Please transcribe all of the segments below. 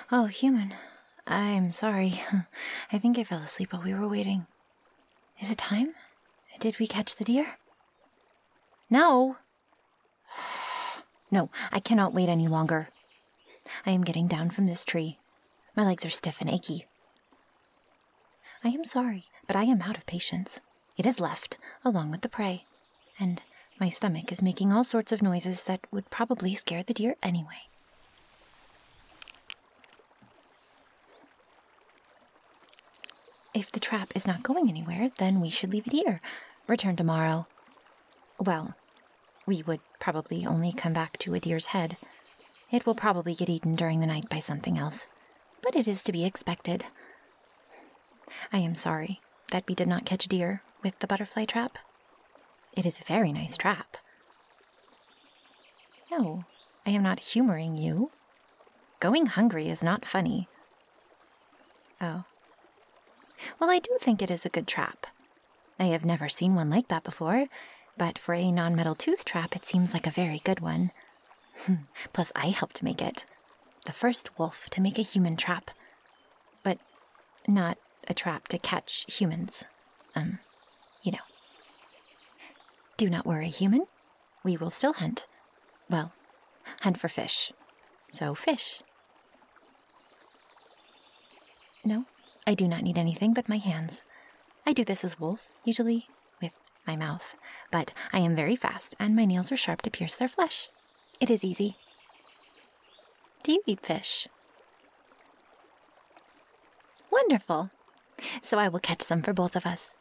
Oh, human. I'm sorry. I think I fell asleep while we were waiting. Is it time? Did we catch the deer? No. No, I cannot wait any longer. I am getting down from this tree. My legs are stiff and achy. I am sorry, but I am out of patience. It is left, along with the prey, and my stomach is making all sorts of noises that would probably scare the deer anyway. If the trap is not going anywhere, then we should leave it here. Return tomorrow. Well, we would probably only come back to a deer's head. It will probably get eaten during the night by something else, but it is to be expected. I am sorry that we did not catch a deer with the butterfly trap. It is a very nice trap. No, I am not humoring you. Going hungry is not funny. Oh. Well, I do think it is a good trap. I have never seen one like that before, but for a non-metal tooth trap, it seems like a very good one. Plus, I helped make it. The first wolf to make a human trap. But not a trap to catch humans. You know. Do not worry, human. We will still hunt. Well, hunt for fish. So, fish. No, I do not need anything but my hands. I do this as wolf, usually with my mouth, but I am very fast, and my nails are sharp to pierce their flesh. It is easy. Do you eat fish? Wonderful. So I will catch some for both of us.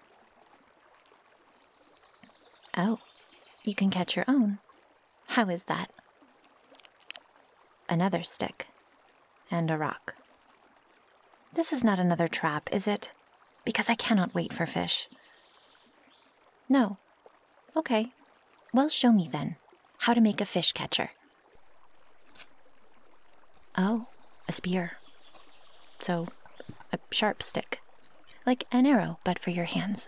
Oh, you can catch your own. How is that? Another stick and a rock. This is not another trap, is it? Because I cannot wait for fish. No. Okay. Well, show me then how to make a fish catcher. Oh, a spear. So, a sharp stick. Like an arrow, but for your hands.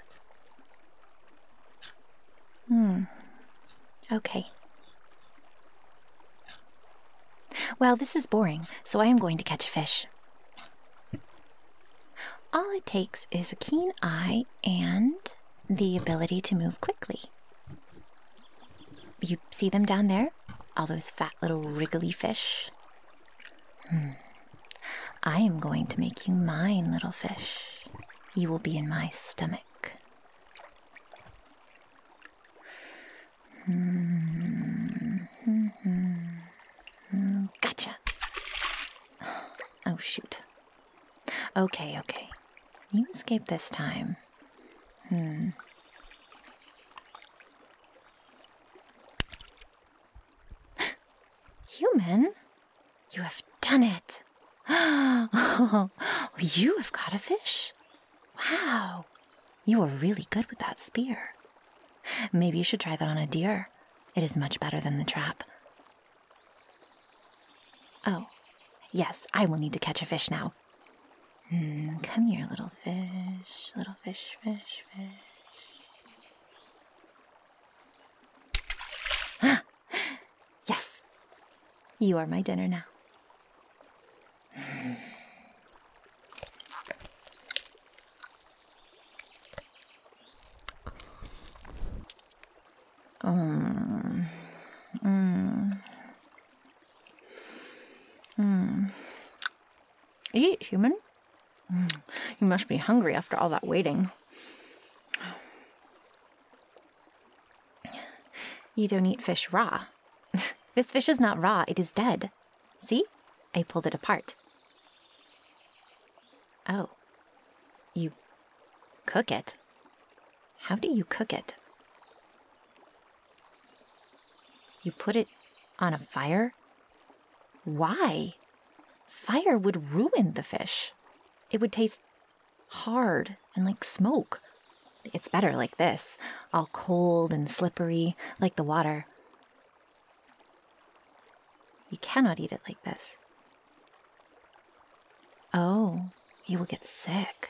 Okay. Well, this is boring, so I am going to catch a fish. All it takes is a keen eye and the ability to move quickly. You see them down there? All those fat little wriggly fish? I am going to make you mine, little fish. You will be in my stomach. Gotcha. Oh, shoot. Okay. You escaped this time. Human? You have done it. You have caught a fish. Wow. You are really good with that spear. Maybe you should try that on a deer. It is much better than the trap. Oh, yes, I will need to catch a fish now. Come here, little fish, fish. Yes, you are my dinner now. Eat, human. You must be hungry after all that waiting. You don't eat fish raw. This fish is not raw, it is dead. See? I pulled it apart. Oh. You cook it? How do you cook it? You put it on a fire? Why? Fire would ruin the fish. It would taste hard and like smoke. It's better like this, all cold and slippery, like the water. You cannot eat it like this. Oh, you will get sick.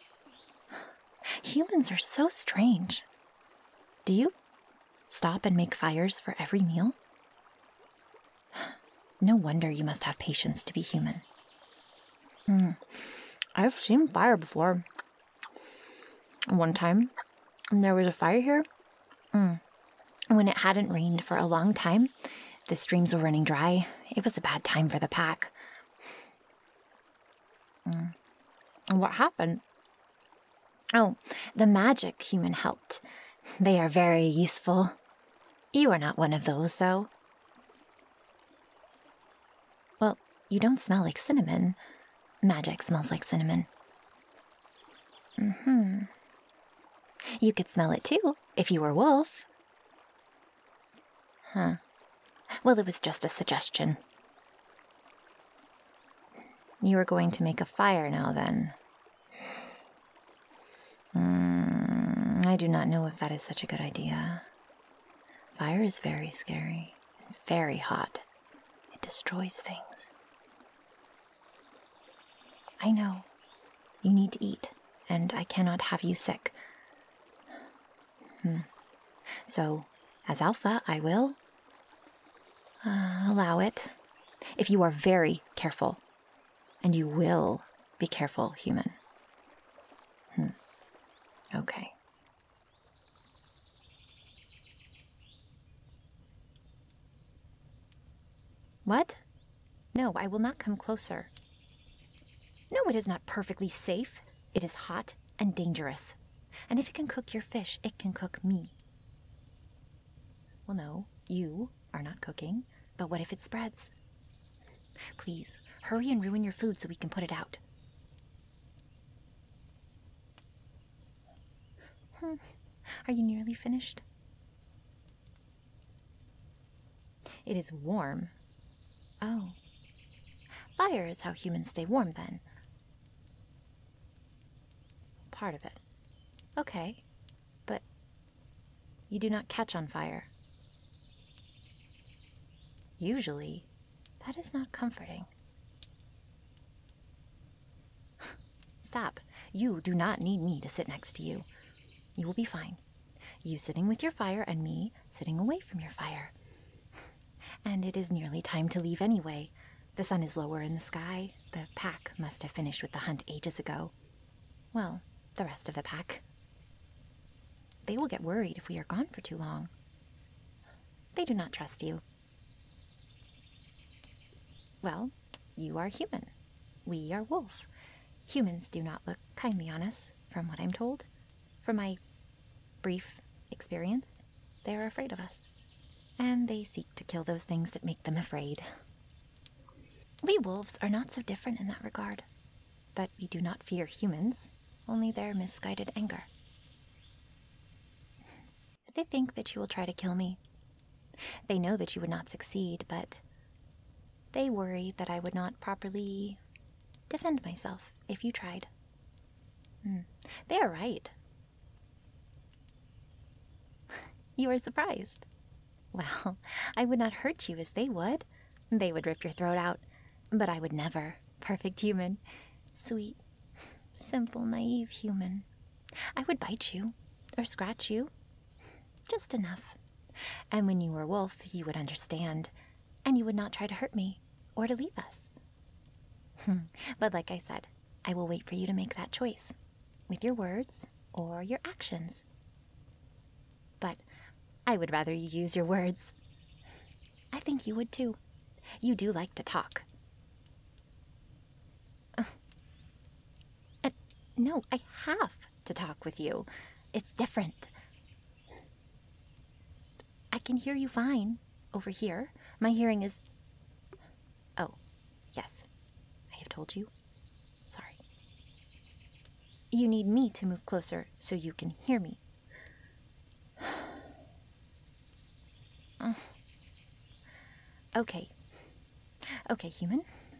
Humans are so strange. Do you stop and make fires for every meal? No wonder you must have patience to be human. I've seen fire before. One time, there was a fire here. When it hadn't rained for a long time, the streams were running dry. It was a bad time for the pack. What happened? Oh, the magic human helped. They are very useful. You are not one of those, though. Well, you don't smell like cinnamon. Magic smells like cinnamon. You could smell it too, if you were wolf. Well, it was just a suggestion. You are going to make a fire now, then. I do not know if that is such a good idea. Fire is very scary, very hot. It destroys things. I know. You need to eat, and I cannot have you sick. So, as Alpha, I will allow it. If you are very careful. And you will be careful, human. Okay. What? No, I will not come closer. No, it is not perfectly safe. It is hot and dangerous. And if it can cook your fish, it can cook me. Well, no, you are not cooking, but what if it spreads? Please, hurry and ruin your food so we can put it out. Are you nearly finished? It is warm. Oh. Fire is how humans stay warm, then. Part of it. Okay. But you do not catch on fire. Usually, that is not comforting. Stop. You do not need me to sit next to you. You will be fine. You sitting with your fire and me sitting away from your fire. And it is nearly time to leave anyway. The sun is lower in the sky. The pack must have finished with the hunt ages ago. Well, the rest of the pack. They will get worried if we are gone for too long. They do not trust you. Well, you are human. We are wolf. Humans do not look kindly on us, from what I'm told. From my brief experience, they are afraid of us. And they seek to kill those things that make them afraid. We wolves are not so different in that regard. But we do not fear humans, only their misguided anger. They think that you will try to kill me. They know that you would not succeed, but they worry that I would not properly defend myself if you tried. They are right. You are surprised. Well, I would not hurt you as they would. They would rip your throat out, but I would never. Perfect human. Sweet, simple, naive human. I would bite you or scratch you. Just enough. And when you were wolf, you would understand, and you would not try to hurt me or to leave us. But like I said, I will wait for you to make that choice, with your words or your actions. But I would rather you use your words. I think you would too. You do like to talk. No, I have to talk with you. It's different. I can hear you fine over here. My hearing is... Oh, yes. I have told you. Sorry. You need me to move closer so you can hear me. Okay. Okay, human.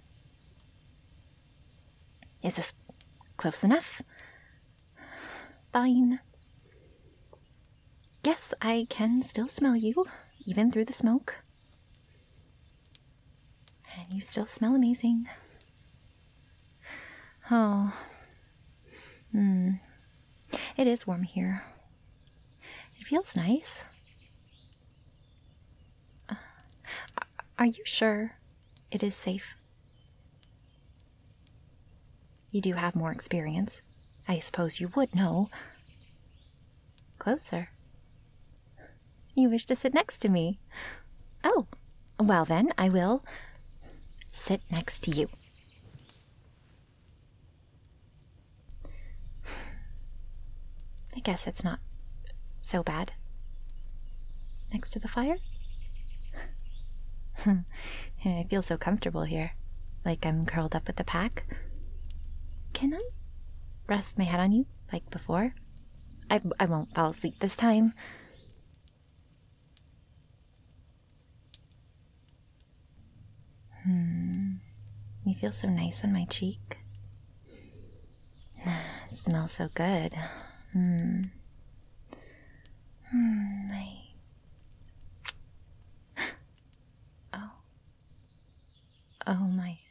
Is this close enough? Fine. Yes, I can still smell you, even through the smoke. And you still smell amazing. Oh. It is warm here. It feels nice. Are you sure it is safe? You do have more experience. I suppose you would know. Closer. You wish to sit next to me? Oh, well then, I will sit next to you. I guess it's not so bad. Next to the fire? I feel so comfortable here, like I'm curled up with the pack. Can I rest my head on you, like before? I won't fall asleep this time. You feel so nice on my cheek. It smells so good. My... Oh. Oh, my